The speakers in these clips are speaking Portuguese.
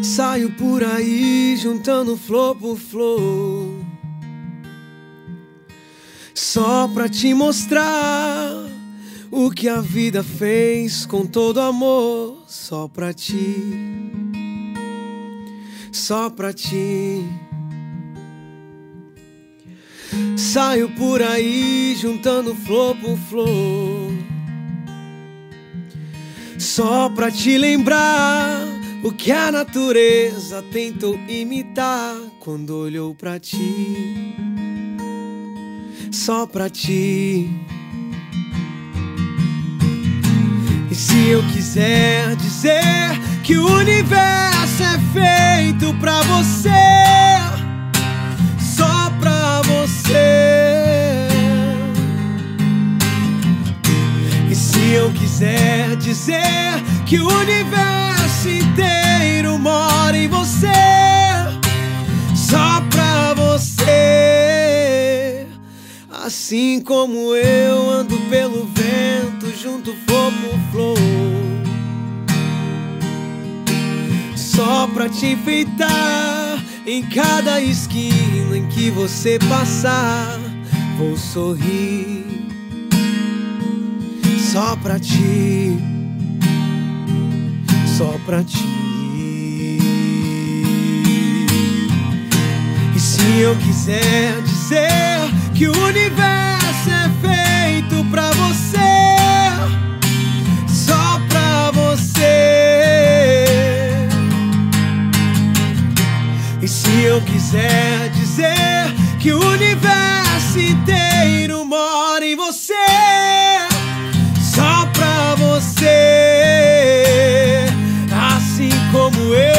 Saio por aí juntando flor por flor, só pra te mostrar o que a vida fez com todo amor. Só pra ti, só pra ti. Saio por aí juntando flor por flor, só pra te lembrar o que a natureza tentou imitar quando olhou pra ti. Só pra ti. E se eu quiser dizer que o universo é feito pra você, só pra você. E se eu quiser dizer que o universo inteiro mora em você, só pra você. Assim como eu ando pelo vento, junto flor por flor, só pra te enfeitar. Em cada esquina em que você passar, vou sorrir. Só pra ti, só pra ti. E se eu quiser dizer que o universo é feito pra você, só pra você. E se eu quiser dizer que o universo inteiro mora em você, só pra você. Assim como eu,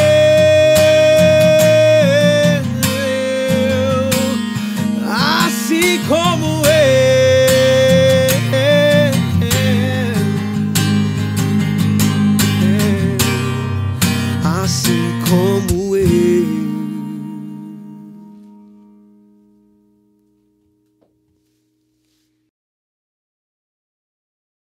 assim como eu, assim como